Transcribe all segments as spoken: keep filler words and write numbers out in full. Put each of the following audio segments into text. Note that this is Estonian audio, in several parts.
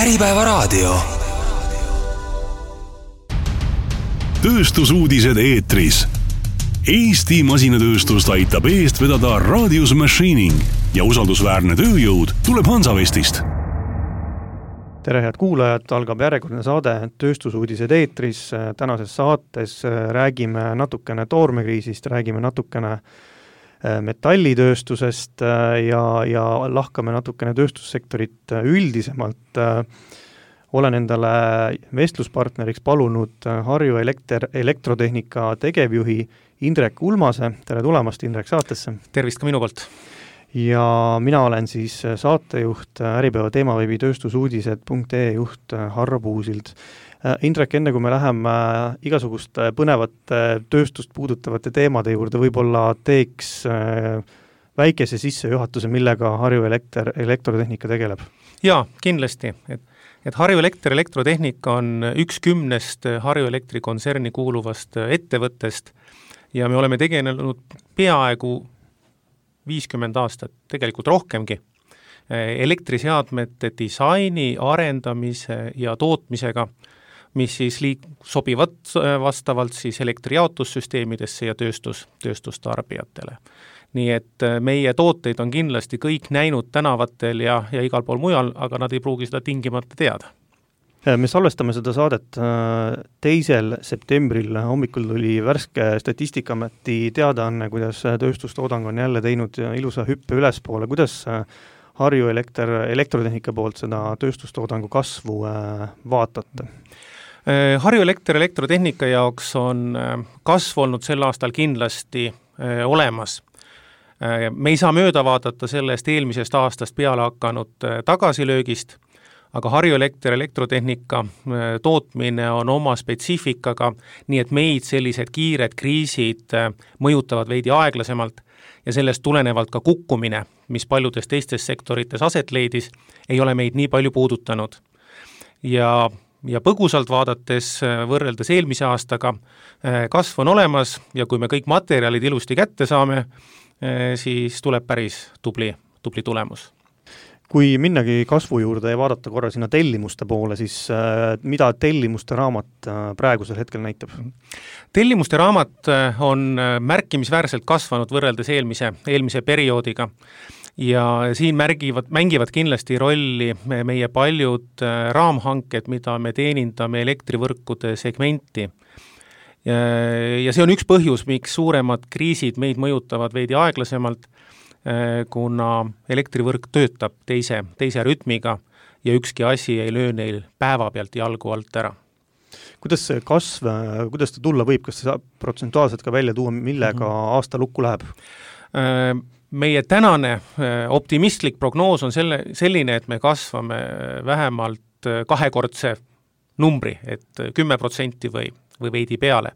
Äripäevaraadio. Tööstusuudised eetris. Eesti masinatööstust aitab eest vedada Radius Machining ja usaldusväärne tööjõud tuleb Hansavestist. Tere head kuulajad, algab järjekordne saade Tööstusuudised eetris. Tänases saates räägime natukene toormekriisist, räägime natukene metallitööstusest ja, ja lahkame natukene tööstussektorit üldisemalt. Olen endale vestluspartneriks palunud Harju Elekter, elektrotehnika tegevjuhi Indrek Ulmase. Tere tulemast, Indrek, saatesse. Tervist ka minu poolt. Ja mina olen siis saatejuht, Äripäeva teemaveebi tööstusuudised punkt ee juht Harro Puusild. Indrek, enne kui me läheme igasugust põnevat tööstust puudutavate teemade juurde, võib-olla teeks väikese sissejuhatuse, millega Harju Elekter, elektrotehnika tegeleb? Jaa, kindlasti. Et, et Harju Elekter, elektrotehnika on üks kümnest Harju Elektri kontserni kuuluvast ettevõttest ja me oleme tegelenud peaaegu viiskümmend aastat, tegelikult rohkemgi, elektriseadmete disaini, arendamise ja tootmisega, mis siis liik- sobivad vastavalt siis elektrijaotussüsteemidesse ja tööstus, tööstustarbijatele. Nii et meie tooteid on kindlasti kõik näinud tänavatel ja, ja igal pool mujal, aga nad ei pruugi seda tingimata teada. Me salvestame seda saadet teisel septembril, hommikul tuli värske Statistikaameti teadaanne, kuidas tööstustoodang on jälle teinud ilusa hüppe ülespoole. Kuidas Harju Elekter, elektrotehnika poolt seda tööstustoodangu kasvu vaatate? Harju Elekter elektrotehnika jaoks on kasv olnud sel aastal kindlasti olemas. Me ei saa mööda vaadata sellest eelmisest aastast peale hakanud tagasilöögist, aga Harju Elekter elektrotehnika tootmine on oma spetsiifikaga, nii et meid sellised kiired kriisid mõjutavad veidi aeglasemalt ja sellest tulenevalt ka kukkumine, mis paljudes teistes sektorites aset leidis, ei ole meid nii palju puudutanud. Ja Ja põgusalt vaadates võrreldes eelmise aastaga kasv on olemas ja kui me kõik materjalid ilusti kätte saame, siis tuleb päris tubli, tubli tulemus. Kui minnagi kasvu juurde ja vaadata korra sinna tellimuste poole, siis mida tellimuste raamat praegusel hetkel näitab? Tellimuste raamat on märkimisväärselt kasvanud võrreldes eelmise, eelmise perioodiga. Ja siin märgivad, mängivad kindlasti rolli meie paljud raamhanked, mida me teenindame elektrivõrkude segmenti. Ja see on üks põhjus, miks suuremad kriisid meid mõjutavad veidi aeglasemalt, kuna elektrivõrk töötab teise, teise rütmiga ja ükski asi ei löö neil päeva pealt jalgu alt ära. Kuidas see kasv, kuidas ta tulla võib, kas see saab protsentuaalselt ka välja tuua, millega mm-hmm. aasta lukku läheb? Meie tänane optimistlik prognoos on selle, selline, et me kasvame vähemalt kahekordse numbri, et kümme protsenti või, või veidi peale.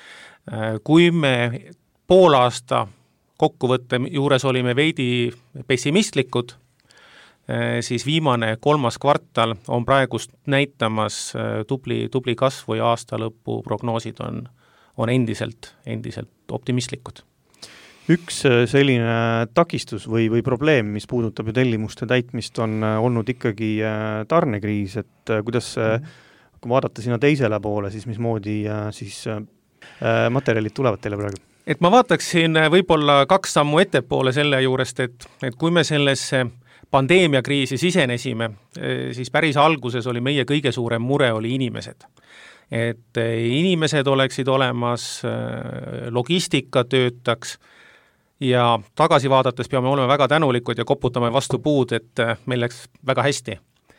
Kui me pool aasta kokkuvõtte juures olime veidi pessimistlikud, siis viimane kolmas kvartal on praegust näitamas tubli, tubli kasvu ja aasta lõpu prognoosid on, on endiselt, endiselt optimistlikud. Üks selline takistus või, või probleem, mis puudutab ju tellimuste täitmist, on olnud ikkagi tarnekriis, et kuidas kui vaadata sinna teisele poole, siis mismoodi siis materjalid tulevad teile praegu? Et ma vaataksin võib-olla kaks sammu ettepoole selle juurest, et, et kui me sellesse pandeemiakriisi sisenesime, siis päris alguses oli meie kõige suurem mure oli inimesed. Et inimesed oleksid olemas, logistika töötaks, ja tagasi vaadates peame olema väga tänulikud ja koputame vastu puud, et meil läks väga hästi.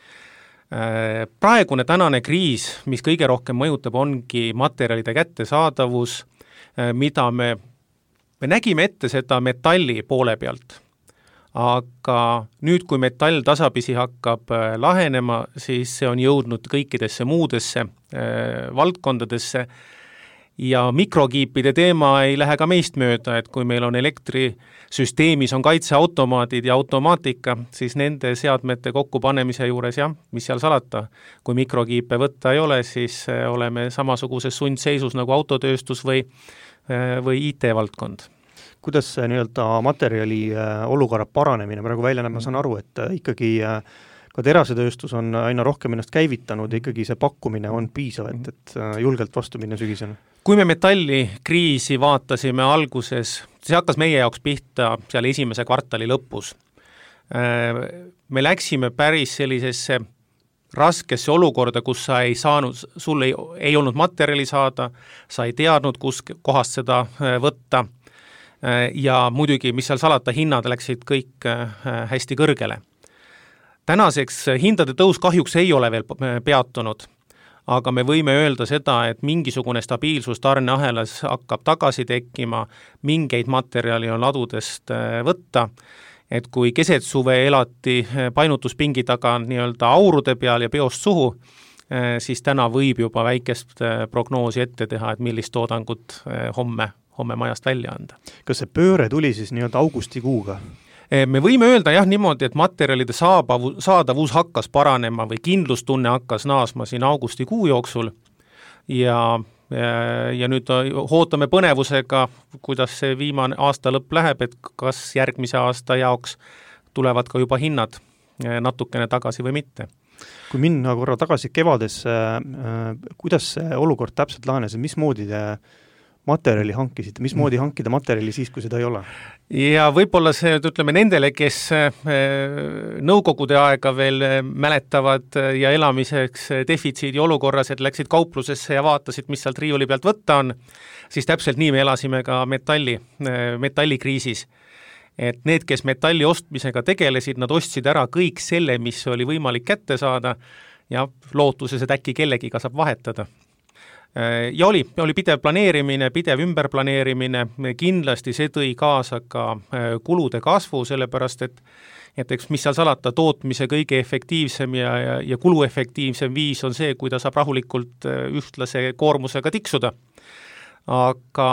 Praegune tänane kriis, mis kõige rohkem mõjutab, ongi materjalide kättesaadavus, mida me, me nägime ette seda metalli poole pealt. Aga nüüd, kui metall tasapisi hakkab lahenema, siis see on jõudnud kõikidesse muudesse valdkondadesse, ja mikrokiipide teema ei lähe ka meist mööda, et kui meil on elektrisüsteemis on kaitseautomaadid ja automaatika, siis nende seadmete kokkupanemise juures, jah, mis seal salata, kui mikrokiipe võtta ei ole, siis oleme samasuguses sundseisus nagu autotööstus või, või I T-valdkond. Kuidas see nii-öelda materjali olukorra paranemine praegu välja näeb, ma saan aru, et ikkagi ka terasetööstus on aina rohkem ennast käivitanud ja ikkagi see pakkumine on piisav, et, et julgelt vastu minna sügisena. Kui me metallikriisi vaatasime alguses, see hakkas meie jaoks pihta seal esimese kvartali lõpus. Me läksime päris sellisesse raskesse olukorda, kus sa ei saanud, sul ei, ei olnud materjali saada, sa ei teadnud, kus kohast seda võtta ja muidugi, mis seal salata, hinnad läksid kõik hästi kõrgele. Tänaseks hindade tõus kahjuks ei ole veel peatunud, aga me võime öelda seda, et mingisugune stabiilsus tarneahelas hakkab tagasi tekkima, mingeid materjali on ladudest võtta, et kui keset suve elati painutuspingi taga nii-öelda aurude peal ja peost suhu, siis täna võib juba väikest prognoosi ette teha, et millist toodangut homme, homme majast välja anda. Kas see pööre tuli siis nii-öelda augustikuuga? Me võime öelda jah niimoodi, et materjalide saabavu, saadavus hakkas paranema või kindlustunne hakkas naasma siin augustikuu jooksul ja, ja, ja nüüd ootame põnevusega, kuidas see viimane aasta lõpp läheb, et kas järgmise aasta jaoks tulevad ka juba hinnad natukene tagasi või mitte. Kui minna korra tagasi kevadesse, kuidas see olukord täpselt lahenes, mismoodi te materjali hankisite, mismoodi hankida materjali siis, kui seda ei ole? Ja võib-olla see, ütleme, nendele, kes nõukogude aega veel mäletavad ja elamiseks defitsiidi olukorras, et läksid kauplusesse ja vaatasid, mis sealt riiuli pealt võtta on, siis täpselt nii me elasime ka metalli, metallikriisis. Et need, kes metalli ostmisega tegelesid, nad ostsid ära kõik selle, mis oli võimalik kätte saada ja lootuses, et äkki kellegiga saab vahetada. Ja oli, oli pidev planeerimine, pidev ümberplaneerimine, kindlasti see tõi kaasa ka kulude kasvu, sellepärast et, et eks mis seal salata, tootmise kõige efektiivsem ja, ja, ja kuluefektiivsem viis on see, kui ta saab rahulikult ühtlase koormusega tiksuda. Aga,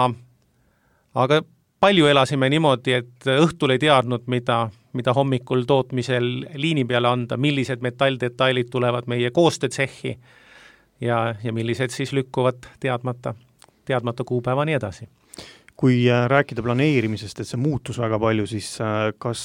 aga palju elasime niimoodi, et õhtul ei teadnud, mida, mida hommikul tootmisel liini peale anda, millised metalldetailid tulevad meie koostetsehi, ja, ja millised siis lükkuvad teadmata, teadmata kuupäeva nii edasi. Kui rääkida planeerimisest, et see muutus väga palju, siis kas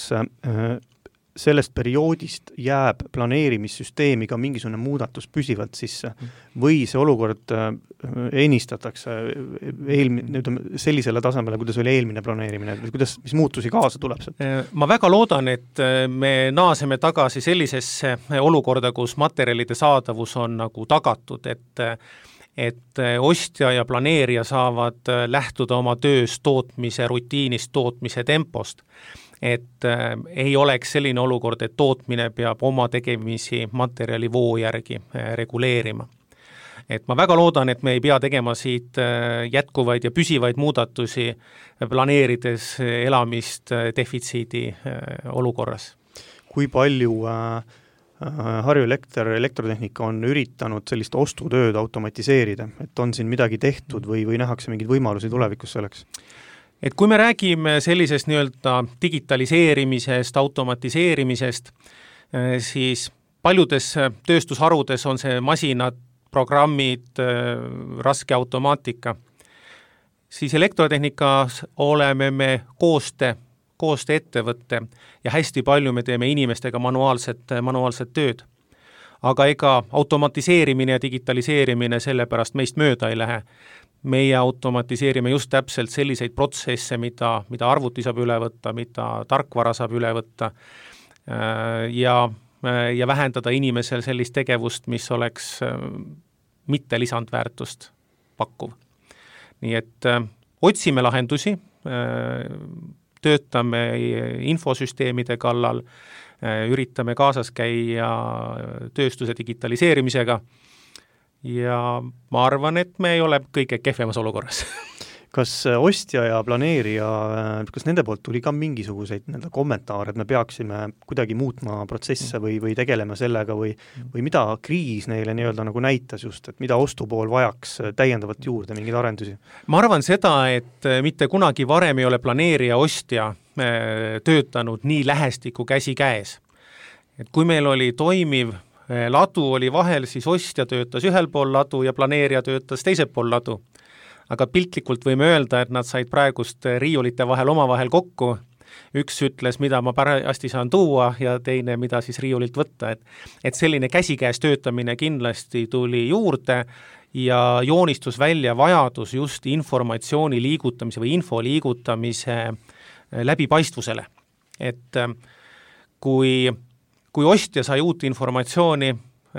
sellest perioodist jääb planeerimissüsteemi ka mingisugune muudatus püsivalt sisse või see olukord enistatakse eelmine, sellisele tasemele, kuidas oli eelmine planeerimine, kuidas, mis muutusi kaasa tuleb sealt? Ma väga loodan, et me naaseme tagasi sellisesse olukorda, kus materjalide saadavus on nagu tagatud, et et ostja ja planeerija saavad lähtuda oma tööst, tootmise rutiinist, tootmise tempost. Et äh, ei oleks selline olukord, et tootmine peab oma tegemisi materjali voo järgi äh, reguleerima. Et ma väga loodan, et me ei pea tegema siit äh, jätkuvaid ja püsivaid muudatusi, planeerides elamist äh, defitsiidi äh, olukorras. Kui palju äh, Harju Elekter, elektrotehnika on üritanud sellist ostutööd automatiseerida, et on siin midagi tehtud või, või nähakse mingeid võimalusi tulevikus selleks? Et kui me räägime sellisest nii-öelda digitaliseerimisest, automatiseerimisest, siis paljudes tööstusharudes on see masinad, programmid, raske automaatika. Siis elektrotehnikas oleme me kooste, kooste ettevõtte ja hästi palju me teeme inimestega manuaalset, manuaalset tööd. Aga ega automatiseerimine ja digitaliseerimine sellepärast meist mööda ei lähe. Meie automatiseerime just täpselt selliseid protsesse, mida, mida arvuti saab üle võtta, mida tarkvara saab üle võtta ja, ja vähendada inimesel sellist tegevust, mis oleks mitte lisandväärtust pakkuv. Nii et otsime lahendusi, töötame infosüsteemide kallal, üritame kaasas käia tööstuse digitaliseerimisega ja ma arvan, et me ei ole kõige kehvemas olukorras. Kas ostja ja planeerija, kas nende poolt tuli ka mingisuguseid nende kommentaare, et me peaksime kuidagi muutma protsesse või, või tegelema sellega või, või mida kriis neile nii-öelda nagu näitas just, et mida ostupool vajaks täiendavat juurde, mingeid arendusi? Ma arvan seda, et mitte kunagi varem ei ole planeerija ostja töötanud nii lähestiku käsi käes. Et kui meil oli toimiv ladu oli vahel, siis ostja töötas ühel pool ladu ja planeerija töötas teisel pool ladu. Aga piltlikult võime öelda, et nad said praegust riiulite vahel omavahel kokku üks ütles, mida ma parajasti saan tuua ja teine, mida siis riiulilt võtta, et et selline käsikäes töötamine kindlasti tuli juurde ja joonistus välja vajadus just informatsiooni liigutamise või info liigutamise läbipaistvusele. Et kui, kui ostja sai uut informatsiooni,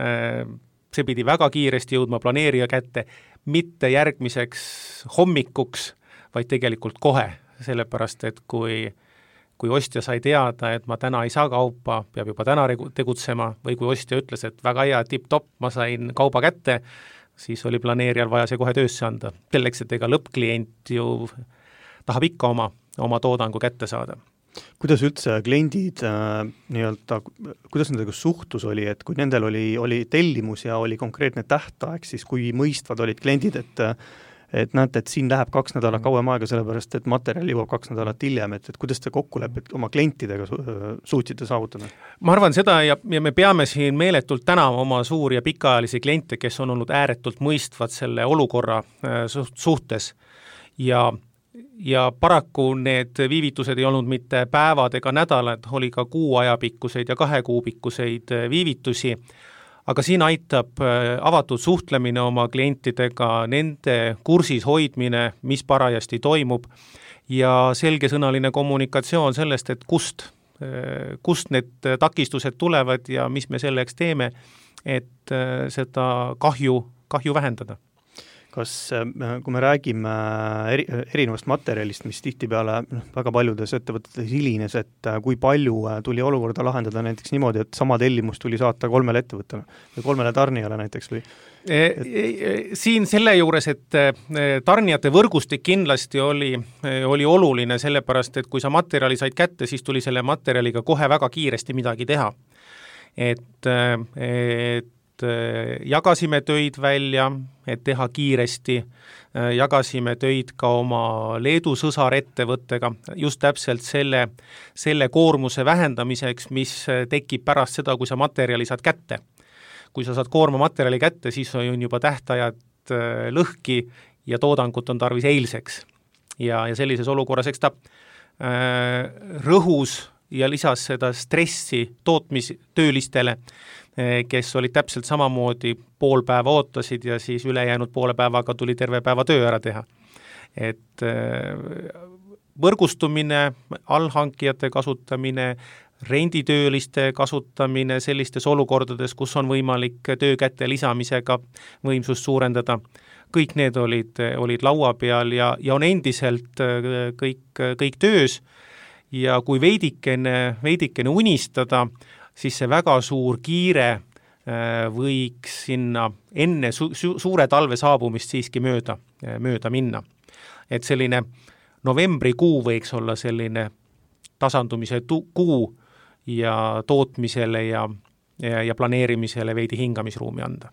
see pidi väga kiiresti jõudma planeerija kätte, mitte järgmiseks hommikuks, vaid tegelikult kohe, sellepärast, et kui, kui ostja sai teada, et ma täna ei saa kaupa, peab juba täna tegutsema, või kui ostja ütles, et väga hea, tipp-topp, ma sain kauba kätte, siis oli planeerijal vaja see kohe töösse anda. Selleks, et ega lõppklient ju tahab ikka oma, oma toodangu kätte saada. Kuidas üldse kliendid äh, nii-öelda, kuidas nendega suhtus oli, et kui nendel oli, oli tellimus ja oli konkreetne tähtaeg, siis kui mõistvad olid kliendid, et et näete, et siin läheb kaks nädalat kauem aega, sellepärast et materjal jõuab kaks nädalat hiljem, et, et kuidas te kokkulepet oma klientidega su suutsite saavutada? Ma arvan seda ja, ja me peame siin meeletult tänama oma suuri ja pikaajalisi kliente, kes on olnud ääretult mõistvad selle olukorra suhtes ja ja paraku need viivitused ei olnud mitte päevad ega nädalad, oli ka kuu ajapikkuseid ja kahe kuupikkuseid viivitusi, aga siin aitab avatud suhtlemine oma klientidega, nende kursis hoidmine, mis parajasti toimub ja selgesõnaline kommunikatsioon sellest, et kust, kust need takistused tulevad ja mis me selleks teeme, et seda kahju, kahju vähendada. Kas, kui me räägime eri, erinevast materjalist, mis tihtipeale väga paljudes ettevõtetes hilines, et kui palju tuli olukorda lahendada näiteks niimoodi, et sama tellimus tuli saata kolmele ettevõttele või kolmele tarnijale näiteks või? Et... Siin selle juures, et tarnijate võrgustik kindlasti oli, oli oluline, sellepärast, et kui sa materjali said kätte, siis tuli selle materjaliga kohe väga kiiresti midagi teha. Et, et jagasime töid välja, et teha kiiresti, jagasime töid ka oma Leedu sõsarettevõttega, just täpselt selle, selle koormuse vähendamiseks, mis tekib pärast seda, kui sa materjali saad kätte. Kui sa saad koorma materjali kätte, siis on juba tähtajad lõhki ja toodangut on tarvis eilseks. Ja, ja sellises olukorras, eks ta äh, rõhus ja lisas seda stressi tootmistöölistele, kes olid täpselt samamoodi pool päeva ootasid ja siis ülejäänud poole päevaga tuli terve päeva töö ära teha. Et võrgustumine, allhankijate kasutamine, renditööliste kasutamine sellistes olukordades, kus on võimalik töö kätte lisamisega võimsust suurendada, kõik need olid, olid laua peal ja, ja on endiselt kõik, kõik töös ja kui veidikene, veidikene unistada, siis see väga suur kiire võiks sinna enne su su suure talve saabumist siiski mööda, mööda minna. Et selline novembrikuu võiks olla selline tasandumise kuu ja tootmisele ja, ja, ja planeerimisele veidi hingamisruumi anda.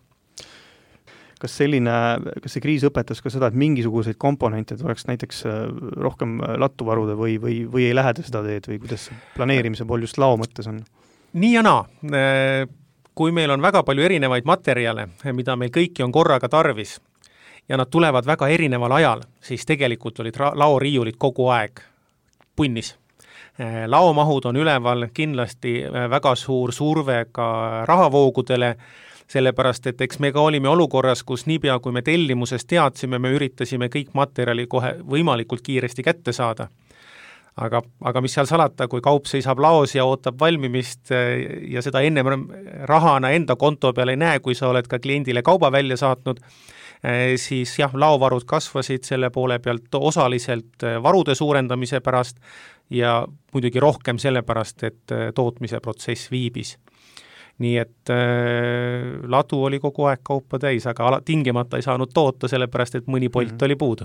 Kas selline, kas see kriis õpetas ka seda, et mingisuguseid komponente tuleks näiteks rohkem lattu varuda või, või, või ei lähe seda teed või kuidas planeerimise pool just lao mõttes on? Nii ja naa. Kui meil on väga palju erinevaid materjale, mida meil kõiki on korraga tarvis ja nad tulevad väga erineval ajal, siis tegelikult olid laoriiulid kogu aeg punnis. Laomahud on üleval kindlasti väga suur surve ka rahavoogudele, sellepärast, et eks me ka olime olukorras, kus niipea kui me tellimusest teadsime, me üritasime kõik materjali kohe võimalikult kiiresti kätte saada. Aga, aga mis seal salata, kui kaup seisab laos ja ootab valmimist ja seda ennem rahana enda konto peal ei näe, kui sa oled ka kliendile kauba välja saatnud, siis jah, laovarud kasvasid selle poole pealt osaliselt varude suurendamise pärast ja muidugi rohkem selle pärast, et tootmise protsess viibis. Nii et äh, ladu oli kogu aeg kaupa täis, aga ala, tingimata ei saanud toota, sellepärast et mõni polt mm-hmm. oli puudu.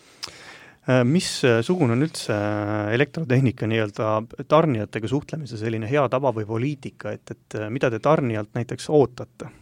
Mis sugune on üldse elektrotehnika nii-öelda tarnijatega suhtlemise selline hea tava või poliitika, et, et mida te tarnijalt näiteks ootate?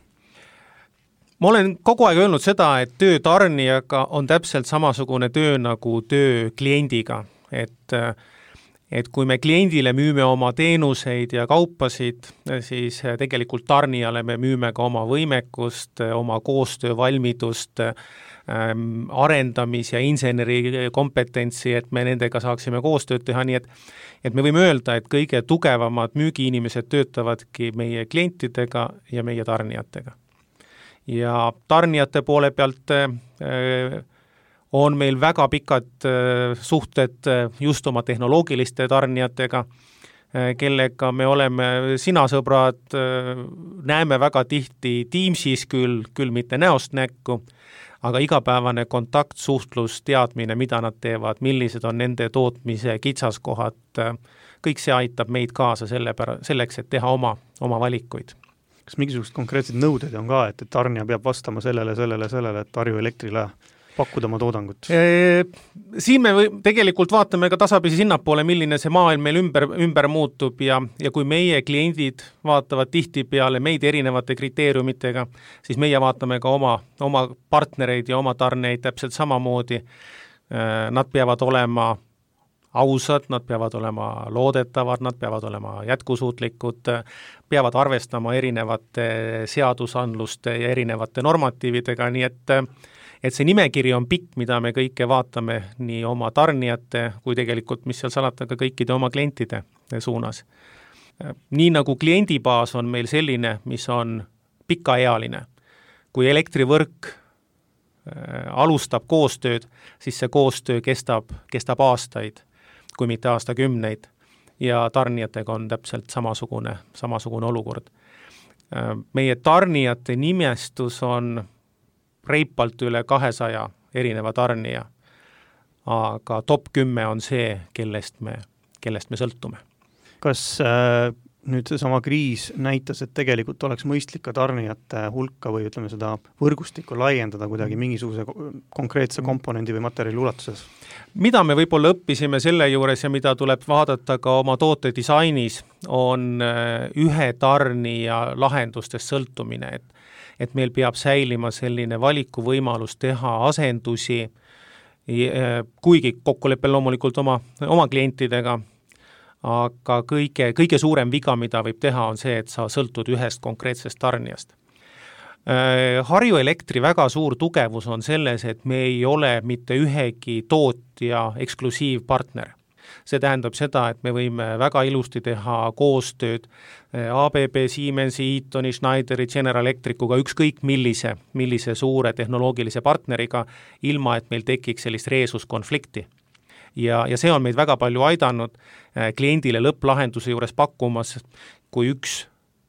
Ma olen kogu aeg öelnud seda, et töö tarnijaga on täpselt samasugune töö nagu töö kliendiga, et et kui me kliendile müüme oma teenuseid ja kaupasid, siis tegelikult tarnijale me müüme ka oma võimekust, oma koostöövalmidust, arendamis- ja inseneri kompetentsi, et me nendega saaksime koostööd teha, nii et, et me võime öelda, et kõige tugevamad müügiinimesed töötavadki meie klientidega ja meie tarnijatega. Ja tarnijate poole pealt äh, on meil väga pikad suhted just oma tehnoloogiliste tarnijatega, kellega me oleme sinasõbrad, näeme väga tihti Teamsis küll, küll mitte näost näkku, aga igapäevane kontakt, suhtlus, teadmine, mida nad teevad, millised on nende tootmise kitsaskohad, kõik see aitab meid kaasa selle pära, selleks, et teha oma, oma valikuid. Kas mingisugused konkreetsed nõuded on ka, et, et tarnija peab vastama sellele, sellele, sellele, et Harju Elektrile pakkuda oma toodangut? Siin me või, tegelikult vaatame ka tasapisi sinnapoole, milline see maailm meil ümber, ümber muutub ja, ja kui meie kliendid vaatavad tihti peale meid erinevate kriteeriumitega, siis meie vaatame ka oma, oma partnereid ja oma tarneid täpselt samamoodi. Nad peavad olema ausad, nad peavad olema loodetavad, nad peavad olema jätkusuutlikud, peavad arvestama erinevate seadusandluste ja erinevate normatiividega, nii et et see nimekiri on pikk, mida me kõike vaatame nii oma tarnijate kui tegelikult, mis seal salata ka kõikide oma klientide suunas. Nii nagu kliendibaas on meil selline, mis on pikaealine. Kui elektrivõrk alustab koostööd, siis see koostöö kestab, kestab aastaid, kui mitte aastakümneid ja tarnijatega on täpselt samasugune, samasugune olukord. Meie tarnijate nimestus on reipalt üle kahesaja erineva tarnija, aga top kümme on see, kellest me, kellest me sõltume. Kas äh, nüüd seesama kriis näitas, et tegelikult oleks mõistlik ka tarnijate hulka või ütleme seda võrgustikku laiendada kuidagi mingisuguse konkreetse komponendi või materjali ulatuses? Mida me võib-olla õppisime selle juures ja mida tuleb vaadata ka oma toote disainis, on ühe tarnija lahendustest sõltumine, et et meil peab säilima selline valikuvõimalus teha asendusi, kuigi kokkuleppel loomulikult oma, oma klientidega, aga kõige, kõige suurem viga, mida võib teha, on see, et sa sõltud ühest konkreetsest tarnijast. Harju Elektri väga suur tugevus on selles, et me ei ole mitte ühegi tootja eksklusiivpartner. See tähendab seda, et me võime väga ilusti teha koostööd A B B, Siemensi, Eatoni, Schneideri, General Electricuga, ükskõik millise, millise suure tehnoloogilise partneriga, ilma et meil tekiks sellist reesuskonflikti. Ja, ja see on meid väga palju aidanud kliendile lõpplahenduse juures pakkumas, kui üks,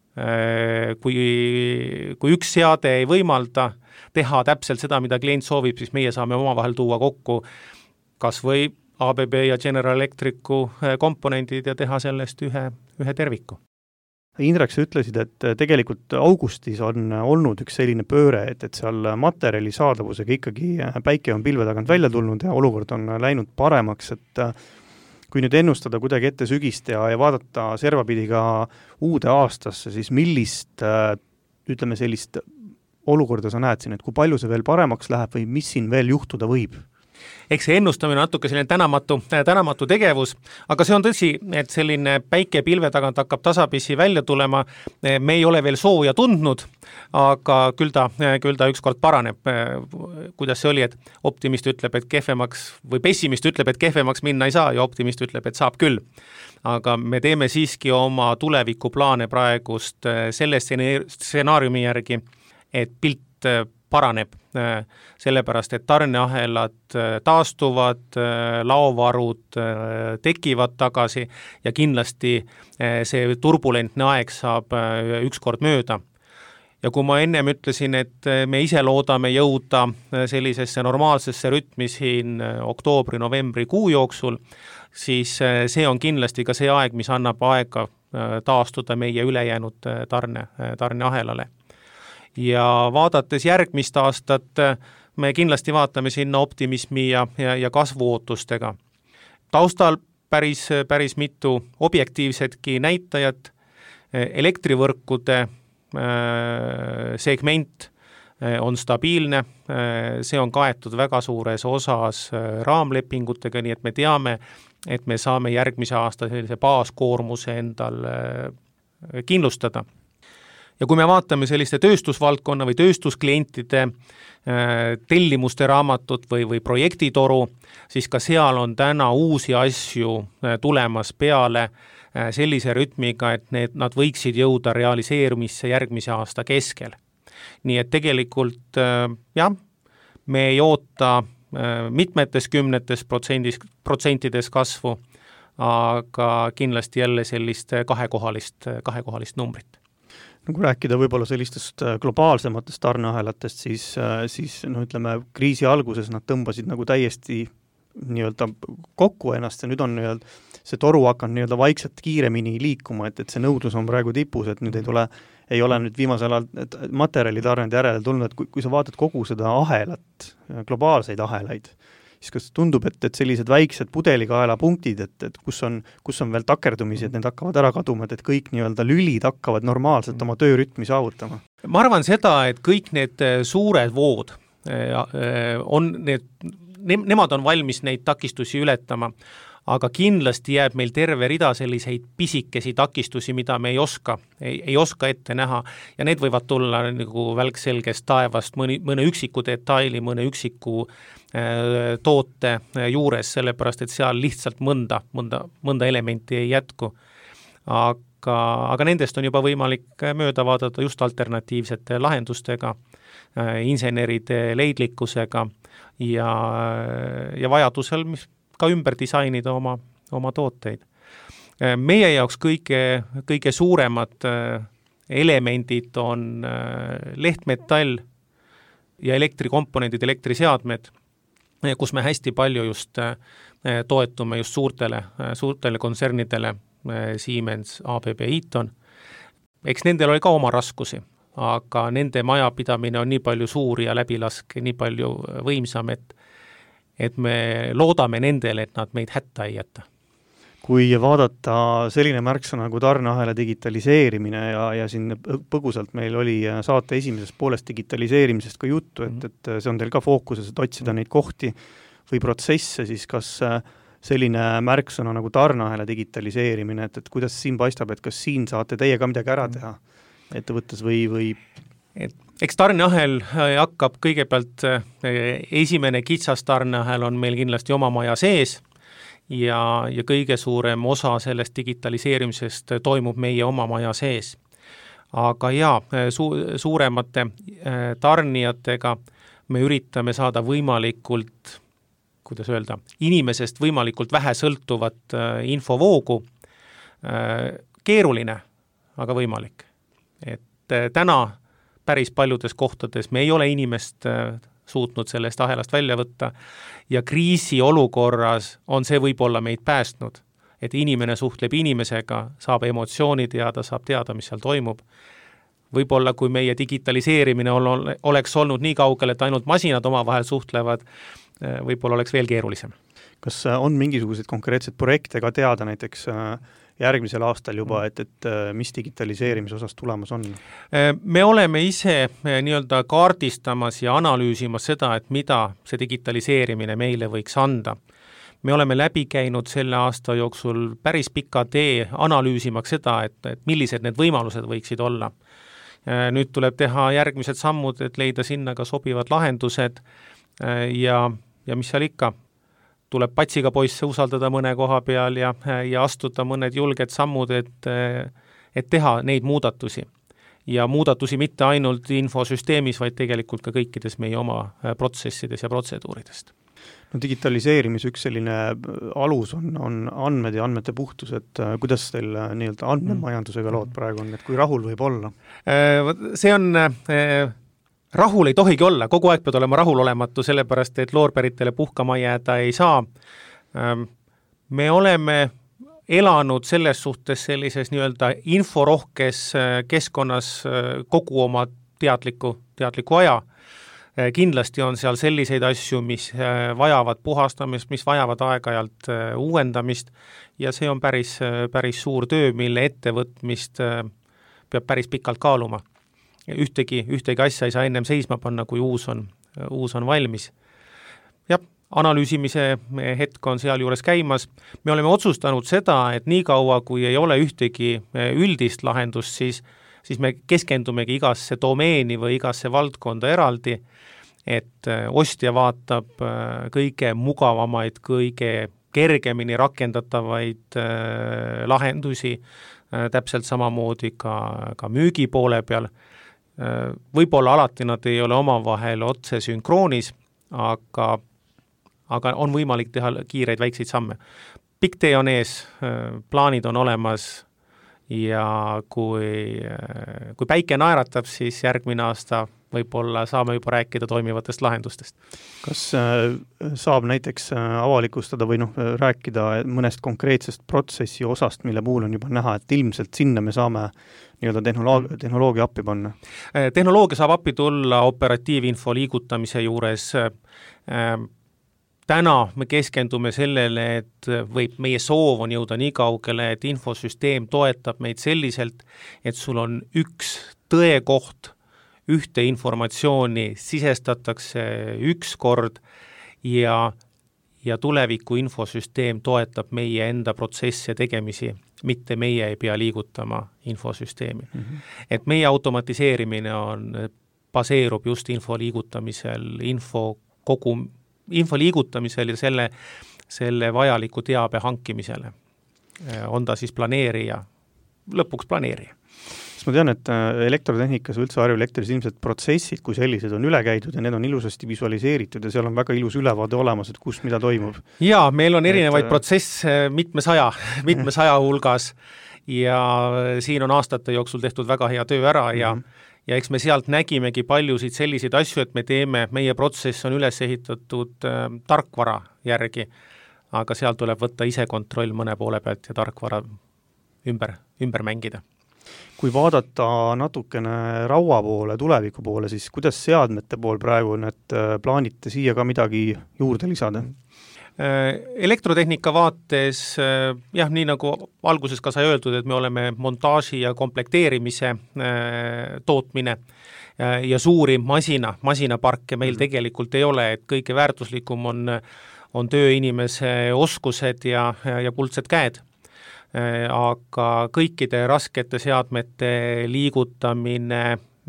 kui, kui üks seade ei võimalda teha täpselt seda, mida klient soovib, siis meie saame omavahel tuua kokku kas või A B B ja General Electricu komponendid ja teha sellest ühe, ühe terviku. Indrek, sa ütlesid, et tegelikult augustis on olnud üks selline pööre, et, et seal materjali saadavusega ikkagi päike on pilve tagant välja tulnud ja olukord on läinud paremaks, et kui nüüd ennustada kuidagi ette sügist ja, ja vaadata servapidi ka uude aastasse, siis millist, ütleme sellist olukorda sa näed siin, et kui palju see veel paremaks läheb või mis siin veel juhtuda võib? Eks see ennustamine natuke selline tänamatu, tänamatu tegevus, aga see on tõsi, et selline päike pilve tagant hakkab tasapisi välja tulema. Me ei ole veel sooja tundnud, aga küll ta, küll ta ükskord paraneb. Kuidas see oli, et optimist ütleb, et kehvemaks või pessimist ütleb, et kehvemaks minna ei saa ja optimist ütleb, et saab küll. Aga me teeme siiski oma tulevikuplaane praegust selle stsenaariumi järgi, et pilt paraneb, sellepärast, et tarneahelad taastuvad, laovarud tekivad tagasi ja kindlasti see turbulentne aeg saab ükskord mööda. Ja kui ma ennem ütlesin, et me ise loodame jõuda sellisesse normaalsesse rütmi siin oktoobri-novembri kuu jooksul, siis see on kindlasti ka see aeg, mis annab aega taastuda meie ülejäänud tarne, tarneahelale. Ja vaadates järgmist aastat, me kindlasti vaatame sinna optimismi ja, ja, ja kasvuootustega. Taustal päris, päris mitu objektiivsetki näitajat, elektrivõrkude segment on stabiilne, see on kaetud väga suures osas raamlepingutega, nii et me teame, et me saame järgmise aasta sellise baaskoormuse endal kindlustada. Ja kui me vaatame selliste tööstusvaldkonna või tööstusklientide tellimuste raamatut või, või projektitoru, siis ka seal on täna uusi asju tulemas peale sellise rütmiga, et need, nad võiksid jõuda realiseerumisse järgmise aasta keskel. Nii et tegelikult jah, me ei oota mitmetes kümnetes protsendis, protsentides kasvu, aga kindlasti jälle sellist kahekohalist, kahekohalist numbrit. No kui rääkida võib-olla sellistest globaalsematest tarneahelatest, siis, siis no ütleme, kriisi alguses nad tõmbasid nagu täiesti nii-öelda kokku ennast ja nüüd on nii-öelda see toru hakanud nii-öelda vaikselt kiiremini liikuma, et, et see nõudlus on praegu tipus, et nüüd ei tule, ei ole nüüd viimasel ajal materjalitarned järele tulnud, et kui, kui sa vaatad kogu seda ahelat, globaalseid ahelaid, siis kas tundub, et, et sellised väiksed pudelikaela punktid, et, et kus on, kus on veel takerdumisi, et need hakkavad ära kaduma, et kõik nii-öelda lülid hakkavad normaalselt oma töörütmi saavutama? Ma arvan seda, et kõik need suured vood on need, ne, nemad on valmis neid takistusi ületama, aga kindlasti jääb meil terve rida selliseid pisikesi takistusi, mida me ei oska, ei, ei oska ette näha ja need võivad tulla nagu välkselgest taevast mõni, mõne üksiku detaili, mõne üksiku äh, toote juures, sellepärast et seal lihtsalt mõnda, mõnda, mõnda elementi ei jätku. Aga, aga nendest on juba võimalik mööda vaadata just alternatiivsete lahendustega, äh, inseneride leidlikkusega ja, ja vajadusel, mis ka ümber disainida oma, oma tooteid. Meie jaoks kõige, kõige suuremad elemendid on lehtmetall ja elektrikomponendid, elektriseadmed, kus me hästi palju just toetume just suurtele, suurtele kontsernidele, Siemens, A B B, Eaton. Eks nendel oli ka oma raskusi, aga nende majapidamine on nii palju suur ja läbilaske nii palju võimsam, et et me loodame nendele, et nad meid hätta ei jäta. Kui vaadata selline märksõna nagu tarneahela digitaliseerimine ja, ja siin põgusalt meil oli saate esimeses poolest digitaliseerimisest ka juttu, et, et see on teil ka fookuses, et otsida neid kohti või protsesse, siis kas selline märksõna nagu tarneahela digitaliseerimine, et, et kuidas siin paistab, et kas siin saate teie ka midagi ära teha ettevõttes või, või et eks tarneahel hakkab kõigepealt, esimene kitsas tarneahel on meil kindlasti oma maja sees ja, ja kõige suurem osa sellest digitaliseerimisest toimub meie oma maja sees. Aga jaa, su, suuremate tarnijatega me üritame saada võimalikult, kuidas öelda, inimesest võimalikult vähe sõltuvat infovoogu. Keeruline, aga võimalik. Et täna päris paljudes kohtades me ei ole inimest suutnud sellest ahelast välja võtta ja kriisi olukorras on see võib-olla meid päästnud, et inimene suhtleb inimesega, saab emotsiooni teada, saab teada, mis seal toimub. Võib-olla kui meie digitaliseerimine oleks olnud nii kaugel, et ainult masinad omavahel suhtlevad, võib-olla oleks veel keerulisem. Kas on mingisuguseid konkreetseid projekte ka teada näiteks järgmisel aastal juba, et, et mis digitaliseerimise osas tulemas on? Me oleme ise nii-öelda kaardistamas ja analüüsimas seda, et mida see digitaliseerimine meile võiks anda. Me oleme läbi käinud selle aasta jooksul päris pika tee analüüsimaks seda, et, et millised need võimalused võiksid olla. Nüüd tuleb teha järgmised sammud, et leida sinna ka sobivad lahendused ja, ja mis seal ikka, tuleb patsiga poisse usaldada mõne koha peal ja, ja astuda mõned julged sammud, et, et teha neid muudatusi. Ja muudatusi mitte ainult infosüsteemis, vaid tegelikult ka kõikides meie oma protsessides ja protseduuridest. No digitaliseerimise üks selline alus on, on andmed ja andmete puhtus, et kuidas teil nii-öelda andmemajandusega lood praegu on, et kui rahul võib olla? See on... Rahul ei tohigi olla, kogu aeg pead olema rahulolematu, sellepärast et loorberitele puhkama jääda ei saa. Me oleme elanud selles suhtes sellises nii-öelda inforohkes keskkonnas kogu oma teadliku, teadliku aja. Kindlasti on seal selliseid asju, mis vajavad puhastamist, mis vajavad aeg-ajalt uuendamist ja see on päris, päris suur töö, mille ettevõtmist peab päris pikalt kaaluma. Ühtegi, ühtegi asja ei saa ennem seisma panna, kui uus on, uus on valmis. Jah, analüüsimise hetk on seal juures käimas. Me oleme otsustanud seda, et nii kaua, kui ei ole ühtegi üldist lahendust, siis, siis me keskendumegi igasse domeeni või igasse valdkonda eraldi, et ostja vaatab kõige mugavamaid, kõige kergemini rakendatavaid lahendusi, täpselt samamoodi ka, ka müügi poole peal. Võib-olla alati nad ei ole omavahel otse sünkroonis, aga aga on võimalik teha kiireid väikseid samme. Pikk tee on ees, plaanid on olemas ja kui, kui päike naeratab, siis järgmine aasta võib-olla saame juba rääkida toimivatest lahendustest. Kas saab näiteks avalikustada või noh, rääkida mõnest konkreetsest protsessi osast, mille puhul on juba näha, et ilmselt sinna me saame nii-öelda tehnoloogia, tehnoloogia appi panna? Tehnoloogia saab appi tulla operatiivinfo liigutamise juures. Täna me keskendume sellele, et või meie soov on jõuda nii kaugele, et infosüsteem toetab meid selliselt, et sul on üks tõekoht, ühte informatsiooni sisestatakse üks kord ja, ja tuleviku infosüsteem toetab meie enda protsesse tegemisi, mitte meie ei pea liigutama infosüsteemi. Mm-hmm. Et meie automatiseerimine on, baseerub just info liigutamisel, info kogu info liigutamisel ja selle, selle vajaliku teabe hankimisele. On ta siis planeerija, lõpuks planeerija. Ma tean, et elektrotehnikas üldse Harju Elektris ilmselt protsessid kui sellised on üle käidud ja need on ilusasti visualiseeritud ja seal on väga ilus ülevaade olemas, et kus mida toimub. Jaa, meil on erinevaid et, protsesse mitmesaja, mitmesaja hulgas ja siin on aastate jooksul tehtud väga hea töö ära ja mm-hmm. Ja eks me sealt nägimegi paljusid selliseid asju, et me teeme, meie protsess on üles ehitatud äh, tarkvara järgi, aga seal tuleb võtta ise kontroll mõne poole pealt ja tarkvara ümber, ümber mängida. Kui vaadata natukene raua poole, tuleviku poole, siis kuidas seadmete pool praegu need plaanite siia ka midagi juurde lisada? Elektrotehnika vaates, jah, nii nagu alguses ka sai öeldud, et me oleme montaaži ja komplekteerimise tootmine ja suuri masina, masinaparke meil mm. tegelikult ei ole, et kõige väärtuslikum on, on tööinimese oskused ja, ja kuldsed käed. Aga kõikide raskete seadmete liigutamine,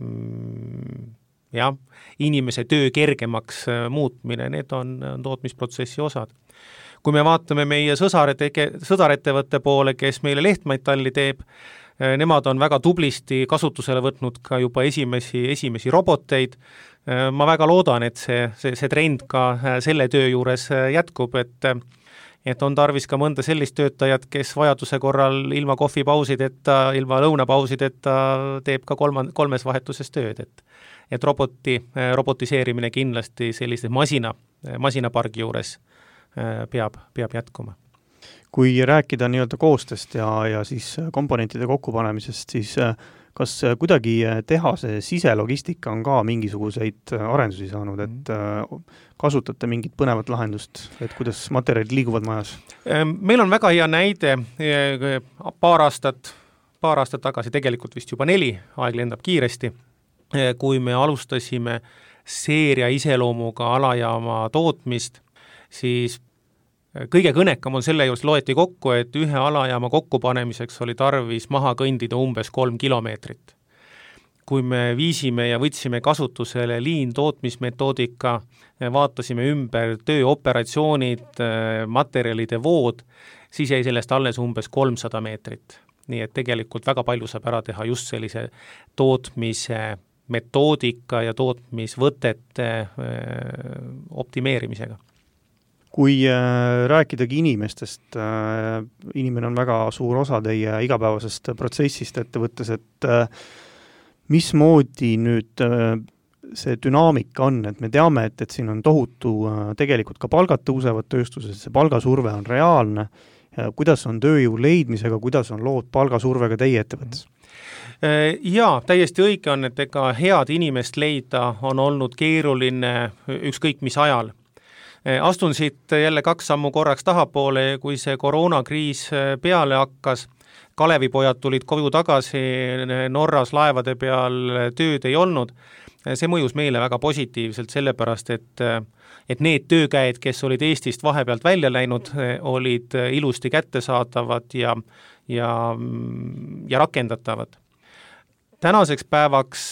jah, inimese töö kergemaks muutmine, need on, on tootmisprotsessi osad. Kui me vaatame meie sõsarete, sõdarettevõtte poole, kes meile lehtmetalli teeb, nemad on väga tublisti kasutusele võtnud ka juba esimesi, esimesi roboteid. Ma väga loodan, et see, see, see trend ka selle töö juures jätkub, et, et on tarvis ka mõnda sellist töötajat, kes vajaduse korral ilma kohvipausideta, ilma lõunapausideta teeb ka kolma, kolmes vahetuses tööd, et et roboti, robotiseerimine kindlasti sellise masina, masinapargi juures peab, peab jätkuma. Kui rääkida nii-öelda koostest ja, ja siis komponentide kokkupanemisest, siis kas kuidagi tehase siselogistika on ka mingisuguseid arendusi saanud, et kasutate mingit põnevat lahendust, et kuidas materjalid liiguvad majas? Meil on väga hea näide, paar aastat, paar aastat tagasi, tegelikult vist juba neli, aeg lendab kiiresti, kui me alustasime seeria iseloomuga alajaama tootmist, siis kõige kõnekam on selle juures loeti kokku, et ühe alajaama kokkupanemiseks oli tarvis maha kõndida umbes kolm kilomeetrit. Kui me viisime ja võtsime kasutusele liin tootmismetoodika, vaatasime ümber tööoperatsioonid, materjalide vood, siis jäi sellest alles umbes kolmsada meetrit. Nii et tegelikult väga palju saab ära teha just sellise tootmise metoodika ja tootmisvõtete optimeerimisega. Kui äh, rääkidagi inimestest, äh, inimene on väga suur osa teie igapäevasest protsessist ettevõttes, et äh, mismoodi nüüd äh, see dünaamika on, et me teame, et, et siin on tohutu äh, tegelikult ka palgad tõusevad tööstuses, see palgasurve on reaalne, äh, kuidas on tööjõu leidmisega, kuidas on lood palgasurvega teie ettevõttes? Jaa, täiesti õige on, et ega head inimest leida on olnud keeruline ükskõik mis ajal. Astun siit jälle kaks sammu korraks tahapoole, kui see koroonakriis peale hakkas, Kalevipojad tulid koju tagasi, Norras laevade peal tööd ei olnud see mõjus meile väga positiivselt, sellepärast et, et need töökäed, kes olid Eestist vahepealt välja läinud, olid ilusti kättesaadavad ja, ja, ja rakendatavad. Tänaseks päevaks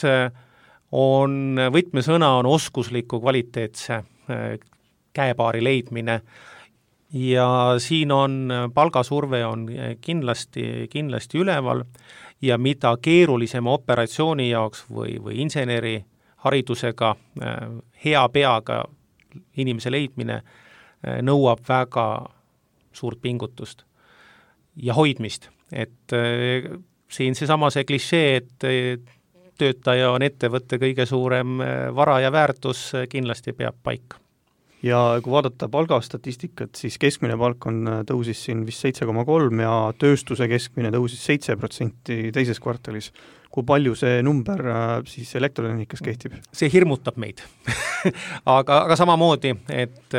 on võtmesõna on oskusliku kvaliteetse käepaari leidmine ja siin on palgasurve on kindlasti, kindlasti üleval ja mida keerulisema operatsiooni jaoks või, või inseneri haridusega hea peaga inimese leidmine nõuab väga suurt pingutust ja hoidmist, et siin seesama see klišee, et töötaja on ettevõtte kõige suurem vara ja väärtus kindlasti peab paika. Ja kui vaadata palgastatistikat, siis keskmine palk on tõusis siin vist seitse koma kolm ja tööstuse keskmine tõusis seitse protsenti teises kvartalis. Kui palju see number siis elektrotehnikas kehtib? See hirmutab meid. aga, aga samamoodi, et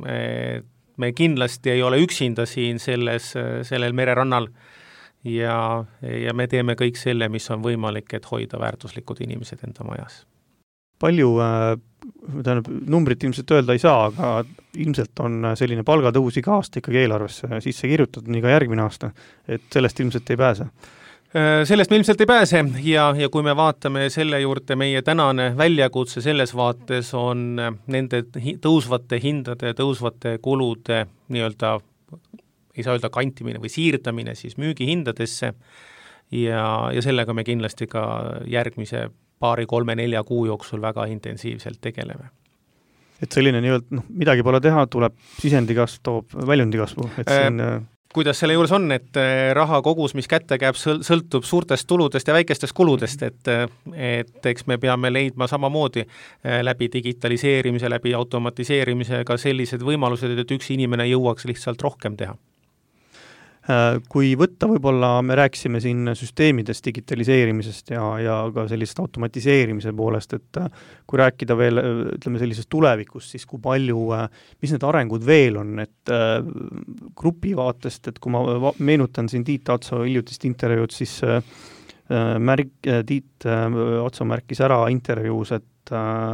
me kindlasti ei ole üksinda siin selles, sellel mererannal ja, ja me teeme kõik selle, mis on võimalik, et hoida väärtuslikud inimesed enda majas. Palju, tähendab, numbrit ilmselt öelda ei saa, aga ilmselt on selline palgatõus iga aasta ikkagi eelarvesse sisse kirjutatud nii ka järgmine aasta, et sellest ilmselt ei pääse. Sellest me ilmselt ei pääse ja, ja kui me vaatame selle juurde, meie tänane väljakutse selles vaates on nende tõusvate hindade, tõusvate kulude nii-öelda, ei saa öelda kantimine või siirdamine siis müügihindadesse ja, ja sellega me kindlasti ka järgmise paari, kolme, nelja kuu jooksul väga intensiivselt tegeleme. Et selline nii-öelda, noh, midagi pole teha, tuleb sisendikasv, toob väljundikasvu. Et siin... äh, kuidas selle juures on, et raha kogus, mis kätte käib, sõltub suurtest tuludest ja väikestest kuludest, et, et eks me peame leidma samamoodi läbi digitaliseerimise, läbi automatiseerimise ka sellised võimalused, et üks inimene jõuaks lihtsalt rohkem teha. Kui võtta, võib-olla me rääkisime siin süsteemidest, digitaliseerimisest ja, ja ka sellisest automatiseerimise poolest, et kui rääkida veel, ütleme sellisest tulevikust, siis kui palju, mis need arengud veel on, et grupi vaatest, et kui ma meenutan siin Tiit Atso hiljutist intervjuud, siis märk, Tiit Atso märkis ära intervjuus, et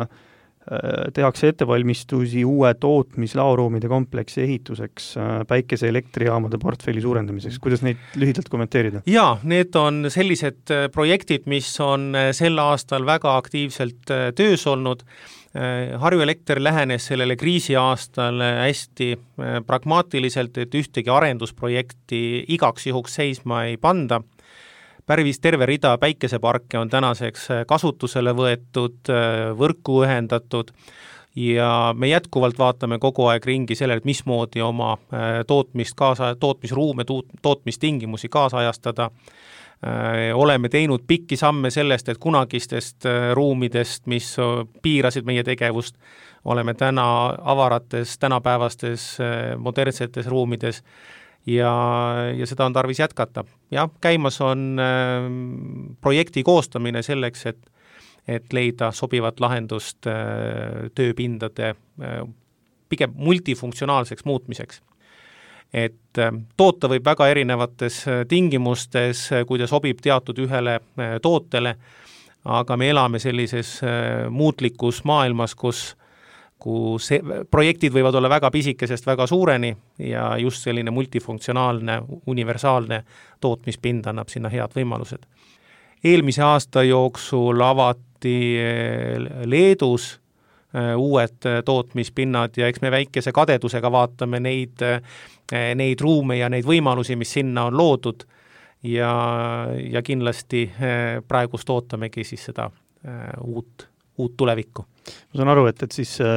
tehakse ettevalmistusi uue tootmislaoruumide kompleksi ehituseks päikese elektrijaamade portfelli suurendamiseks. Kuidas neid lühidalt kommenteerida? Jaa, need on sellised projektid, mis on sel aastal väga aktiivselt töös olnud. Harju Elekter lähenes sellele kriisi aastal hästi pragmaatiliselt, et ühtegi arendusprojekti igaks juhuks seisma ei panda. Päris terve rida päikeseparke on tänaseks kasutusele võetud, võrku ühendatud ja me jätkuvalt vaatame kogu aeg ringi sellele, et mismoodi oma tootmist kaasa, tootmisruume, tootmistingimusi kaasajastada. Oleme teinud pikki samme sellest, et kunagistest ruumidest, mis piirasid meie tegevust, oleme täna avarates, tänapäevastes modernsetes ruumides ja, ja seda on tarvis jätkata. Jah, käimas on äh, projekti koostamine selleks, et, et leida sobivat lahendust äh, tööpindade äh, pigem multifunktsionaalseks muutmiseks. Et äh, toota võib väga erinevates tingimustes, kui ta sobib teatud ühele äh, tootele, aga me elame sellises äh, muutlikus maailmas, kus kus projektid võivad olla väga pisikesest väga suureni ja just selline multifunktsionaalne, universaalne tootmispind annab sinna head võimalused. Eelmise aasta jooksul avati Leedus uued tootmispinnad ja eks me väikese kadedusega vaatame neid, neid ruume ja neid võimalusi, mis sinna on loodud ja, ja kindlasti praegust ootamegi siis seda uut uut tulevikku. Ma saan aru, et, et siis äh,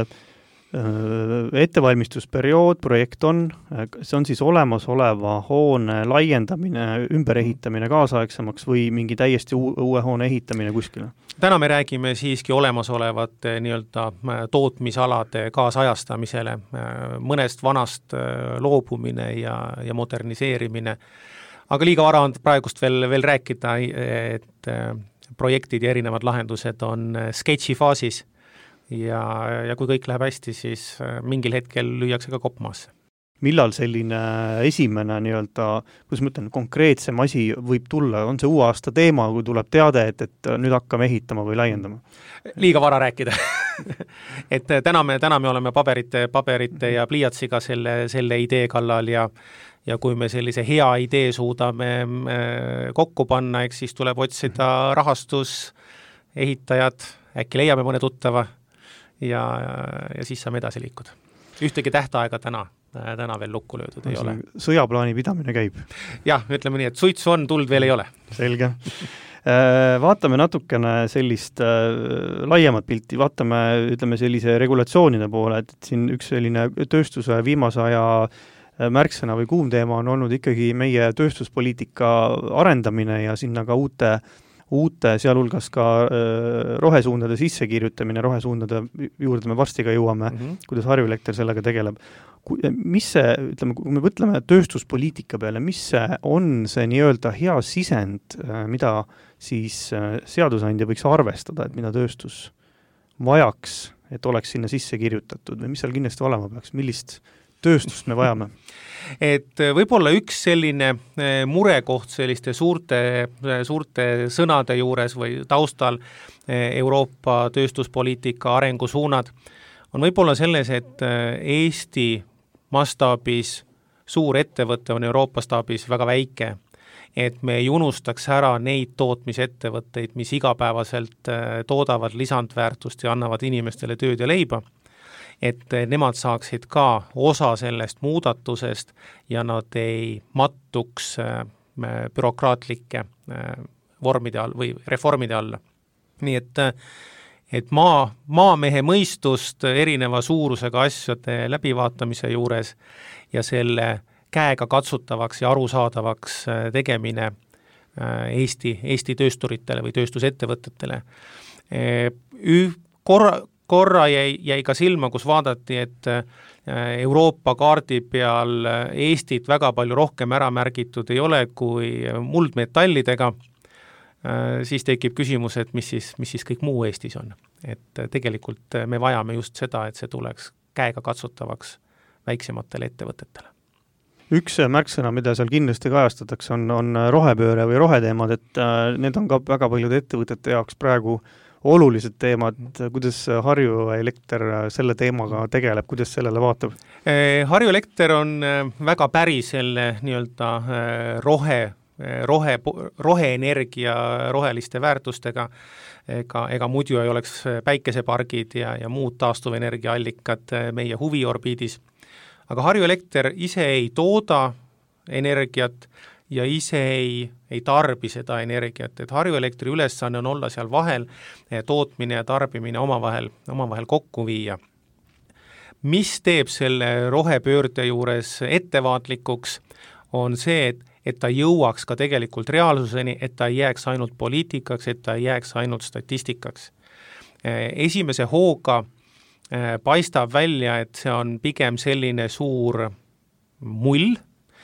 ettevalmistusperiood, projekt on, see on siis olemasoleva hoone laiendamine, ümberehitamine kaasaegsemaks või mingi täiesti uue hoone ehitamine kuskile? Täna me räägime siiski olemasolevate nii-öelda tootmisalade kaasajastamisele, mõnest vanast loobumine ja, ja moderniseerimine, aga liiga vara on praegust veel, veel rääkida, et projektid ja erinevad lahendused on sketši faasis ja, ja kui kõik läheb hästi, siis mingil hetkel lüüakse ka kopp maasse. millal selline esimene nii-öelda, kuidas ma ütlen, konkreetsem asi võib tulla, on see uue aasta teema, kui tuleb teade, et, et nüüd hakkame ehitama või laiendama? Liiga vara rääkida et täna me, täna me oleme paberite, paberite ja pliiatsiga selle, selle idee kallal ja ja kui me sellise hea idee suudame kokku panna, eks siis tuleb otsida rahastus, ehitajad, äkki leiame mõne tuttava ja, ja siis saame edasi liikuda. Ühtegi tähtaega täna täna veel lukku löödud ei ole. Sõjaplaani pidamine käib. Jah, ütleme nii, et suitsu on, tuld veel ei ole. Selge. Vaatame natukene sellist laiemat pilti, vaatame, ütleme sellise regulatsioonide poole, et siin üks selline tööstuse viimase aja märksõna või kuumteema on olnud ikkagi meie tööstuspoliitika arendamine ja sinna ka uute uute, sealhulgas ka rohesuundade sissekirjutamine, rohesuundade juurde me varsti ka jõuame, mm -hmm. kuidas Harju Elekter sellega tegeleb. Mis see, ütleme, kui me võtleme tööstuspoliitika peale, mis see on see nii-öelda hea sisend, mida siis seadusandja võiks arvestada, et mida tööstus vajaks, et oleks sinna sisse kirjutatud või mis seal kindlasti olema peaks, millist tööstust me vajame? Et võib-olla üks selline murekoht selliste suurte, suurte sõnade juures või taustal Euroopa tööstuspoliitika arengusuunad on võib-olla selles, et Eesti mastaabis suur ettevõte on Euroopa staabis väga väike, et me ei unustaks ära neid tootmisettevõtteid, mis igapäevaselt toodavad lisandväärtust ja annavad inimestele tööd ja leiba, et nemad saaksid ka osa sellest muudatusest ja nad ei mattuks bürokraatlike vormide all või reformide alla. Nii et, et maa, maamehe mõistust erineva suurusega asjade läbivaatamise juures ja selle käega katsutavaks ja arusaadavaks tegemine Eesti, Eesti töösturitele või tööstusettevõtetele. Korra Korra jäi, jäi ka silma, kus vaadati, et Euroopa kaardi peal Eestit väga palju rohkem ära märgitud ei ole kui muldmetallidega, siis tekib küsimus, et mis siis, mis siis kõik muu Eestis on. Et tegelikult me vajame just seda, et see tuleks käega katsutavaks väiksematele ettevõtetele. Üks märksõna, mida seal kindlasti kajastatakse, on, on rohepööre või roheteemad, et need on ka väga paljude ettevõtete jaoks praegu olulised teemad, kuidas Harju Elekter selle teemaga tegeleb, kuidas sellele vaatab? Harju Elekter on väga päri selle nii-öelda rohe, rohe, roheenergia roheliste väärtustega, ega, ega muidu ei oleks päikesepargid ja, ja muud taastuvenergiaallikad meie huviorbiidis. Aga Harju Elekter ise ei tooda energiat ja ise ei, ei tarbi seda energiat, et Harju Elektri ülesanne on olla seal vahel, tootmine ja tarbimine omavahel, omavahel kokku viia. Mis teeb selle rohepöörde juures ettevaatlikuks, on see, et, et ta jõuaks ka tegelikult reaalsuseni, et ta ei jääks ainult poliitikaks, et ta ei jääks ainult statistikaks. Esimese hooga paistab välja, et see on pigem selline suur mull,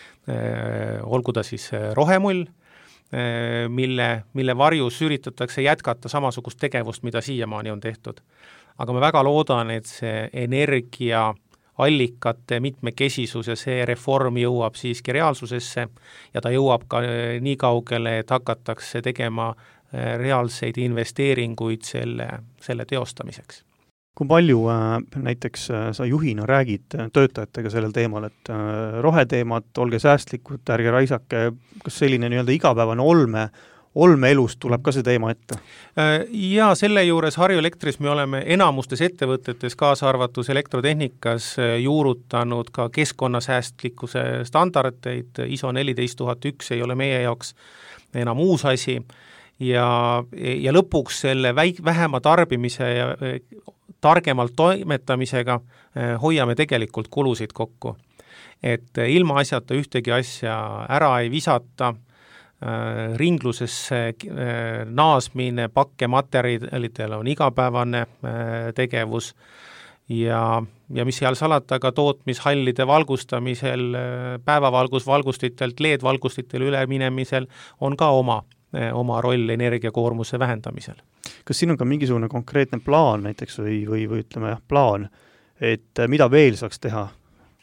olgu ta siis rohemull, mille, mille varjus üritatakse jätkata samasugust tegevust, mida siiamaani on tehtud. Aga ma väga loodan, et see energiaallikate mitmekesisus ja see reform jõuab siiski reaalsusesse ja ta jõuab ka nii kaugele, et hakatakse tegema reaalseid investeeringuid selle, selle teostamiseks. Kui palju äh, näiteks äh, sa juhina räägid töötajatega sellel teemal, et äh, roheteemad, olge säästlikud, ärge raisake, kas selline nii-öelda igapäevane olme, olme elust tuleb ka see teema ette? Ja selle juures Harju Elektris me oleme enamustes ettevõtetes, kaasa arvatus elektrotehnikas, juurutanud ka keskkonnasäästlikkuse standardeid, I S O neliteist tuhat üks ei ole meie jaoks enam uus asi ja, ja lõpuks selle väik, vähema tarbimise ja targemalt toimetamisega hoiame tegelikult kulusid kokku. Et ilma asjata ühtegi asja ära ei visata, ringlusesse naasmine pakkematerjalidel on igapäevane tegevus ja, ja mis seal salata ka tootmishallide valgustamisel, päevavalgusvalgustitelt L E D-valgustitele üleminemisel on ka oma oma roll energiakoormuse vähendamisel. Kas siin on ka mingisugune konkreetne plaan näiteks või, või, või ütleme jah, plaan, et mida veel saaks teha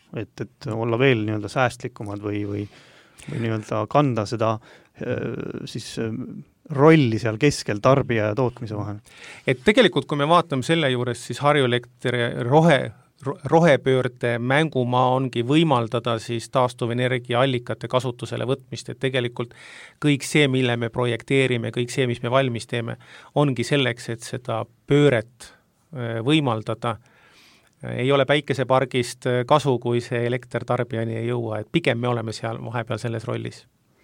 et, et olla veel nii-öelda säästlikumad või, või, või nii-öelda kanda seda siis rolli seal keskel tarbija ja tootmise vahel? Et tegelikult, kui me vaatame selle juures, siis Harju Elektri rohe rohepöörde mängumaa ongi võimaldada siis taastuvenergia allikate kasutusele võtmist, et tegelikult kõik see, mille me projekteerime, kõik see, mis me valmis teeme, ongi selleks, et seda pööret võimaldada. Ei ole päikesepargist kasu, kui see elekter tarbijani ei jõua, et pigem me oleme seal vahepeal selles rollis.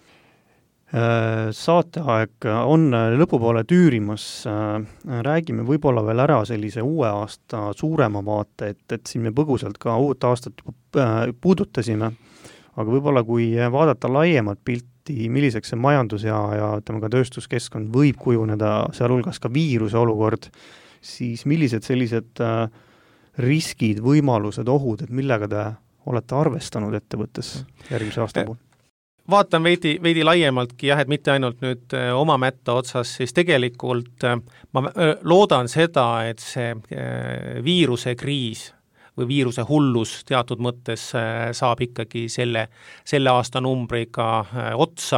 Saateaeg on lõpupoole tüürimas, räägime võib-olla veel ära sellise uue aasta suurema vaate, et, et siin me põgusalt ka uut aastat puudutasime, aga võib-olla kui vaadata laiemat pilti, milliseks see majandus ja, ja ütleme ka tööstuskeskkond võib kujuneda, sealhulgas ka viiruse olukord, siis millised sellised riskid, võimalused, ohud, et millega te olete arvestanud ettevõttes järgmise aasta puhul? Vaatan veidi, veidi laiemaltki, jah, et mitte ainult nüüd oma mätta otsas, siis tegelikult ma loodan seda, et see viiruse kriis või viiruse hullus teatud mõttes saab ikkagi selle, selle aasta numbriga otsa.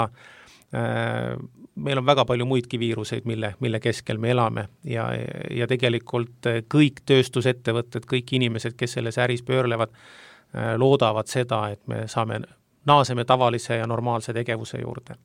Meil on väga palju muidki viiruseid, mille, mille keskel me elame ja, ja tegelikult kõik tööstusettevõtted, kõik inimesed, kes selles äris pöörlevad, loodavad seda, et me saame naaseme tavalise ja normaalse tegevuse juurde.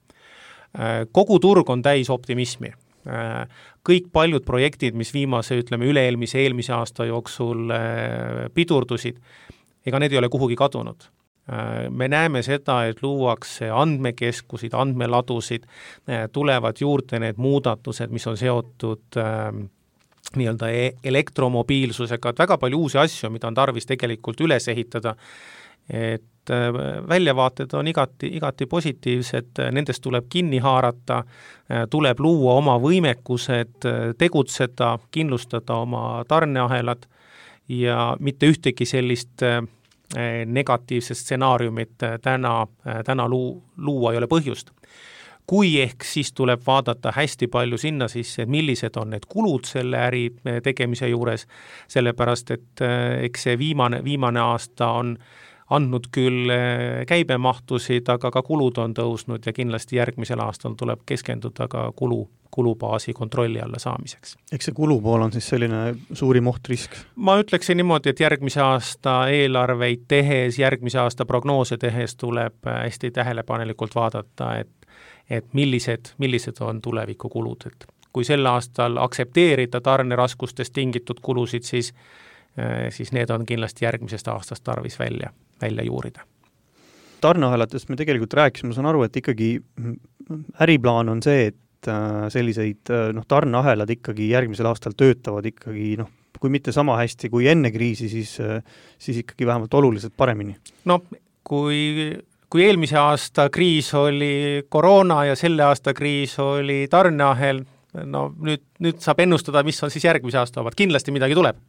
Kogu turg on täis optimismi. Kõik paljud projektid, mis viimase, ütleme, üle-eelmise, eelmise aasta jooksul pidurdusid, ega need ei ole kuhugi kadunud. Me näeme seda, et luuakse andmekeskusid, andmeladusid, tulevad juurde need muudatused, mis on seotud nii-öelda elektromobiilsusega, et väga palju uusi asju, mida on tarvis tegelikult üles ehitada, et väljavaated on igati, igati positiivsed, nendest tuleb kinni haarata, tuleb luua oma võimekused, tegutseda, kindlustada oma tarneahelad ja mitte ühtegi sellist negatiivset stsenaariumit täna, täna luua ei ole põhjust. Kui ehk siis tuleb vaadata hästi palju sinna sisse, millised on need kulud selle äri tegemise juures, sellepärast et eks see viimane, viimane aasta on andnud küll käibemahtusid, aga ka kulud on tõusnud ja kindlasti järgmisel aastal tuleb keskenduda ka kulu, kulubaasi kontrolli alla saamiseks. Eks see kulupool on siis selline suurim ohtrisk? Ma ütleksin niimoodi, et järgmise aasta eelarveid tehes, järgmise aasta prognoose tehes tuleb hästi tähelepanelikult vaadata, et, et millised, millised on tulevikukulud. Et kui sel aastal aksepteerida tarneraskustest tingitud kulusid, siis, siis need on kindlasti järgmisest aastast tarvis välja. välja juurida. Tarneahelatest me tegelikult rääkisime, ma saan aru, et ikkagi äriplaan on see, et selliseid noh, tarneahelad ikkagi järgmisel aastal töötavad ikkagi noh, kui mitte sama hästi kui enne kriisi, siis, siis ikkagi vähemalt oluliselt paremini. No kui, kui eelmise aasta kriis oli koroona ja selle aasta kriis oli tarneahel, no nüüd, nüüd saab ennustada, mis on siis järgmise aasta omad. Kindlasti midagi tuleb.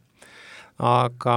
Aga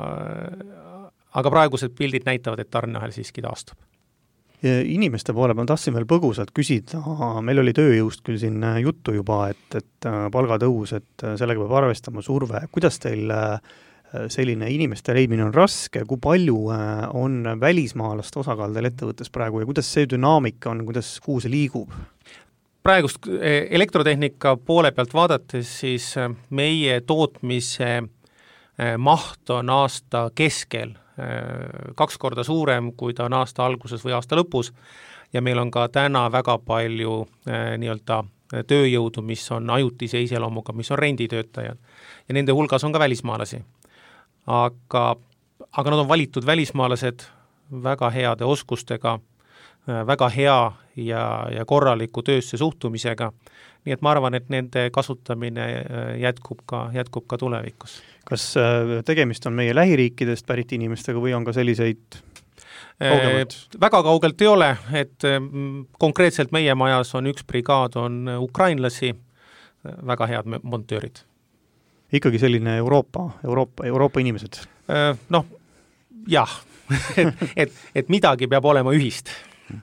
aga praegused pildid näitavad, et tarneahel siiski taastub. Inimeste poole ma tahtsin veel põgusalt küsida, meil oli tööjõust küll siin juttu juba, et, et palgatõus, et sellega peab arvestama surve. Kuidas teil selline inimeste leidmine on raske, kui palju on välismaalaste osakaal teil ettevõttes praegu ja kuidas see dünaamika on, kuidas kuhu see liigub? Praegust elektrotehnika poole pealt vaadates, siis meie tootmise maht on aasta keskel kaks korda suurem, kui ta on aasta alguses või aasta lõpus ja meil on ka täna väga palju nii-öelda tööjõudu, mis on ajutise iseloomuga, mis on renditöötajad ja nende hulgas on ka välismaalasi. Aga, aga nad on valitud välismaalased väga heade oskustega, väga hea ja, ja korraliku töösse suhtumisega, nii et ma arvan, et nende kasutamine jätkub ka, jätkub ka tulevikus. Kas tegemist on meie lähiriikidest pärit inimestega või on ka selliseid kaugemalt? Väga kaugelt ei ole, et konkreetselt meie majas on üks brigaad, on ukrainlasi, väga head montöörid. Ikkagi selline Euroopa, Euroopa, Euroopa inimesed? Noh, jah, et, et, et midagi peab olema ühist.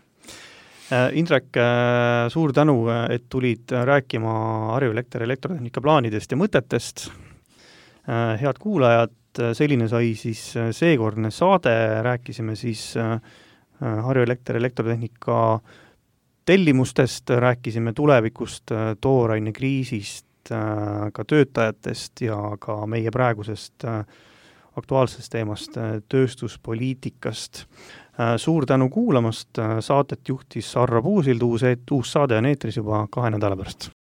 Indrek, suur tänu, et tulid rääkima Harju Elekter elektrotehnika plaanidest ja mõtetest. Head kuulajad, selline sai siis seekordne saade, rääkisime siis Harju Elekter elektrotehnika tellimustest, rääkisime tulevikust, tooraine kriisist, ka töötajatest ja ka meie praegusest aktuaalsest teemast, tööstuspoliitikast. Suur tänu kuulamast, saatet juhtis Sarra Puusild, uus, uus saade on eetris juba kahe nädala pärast.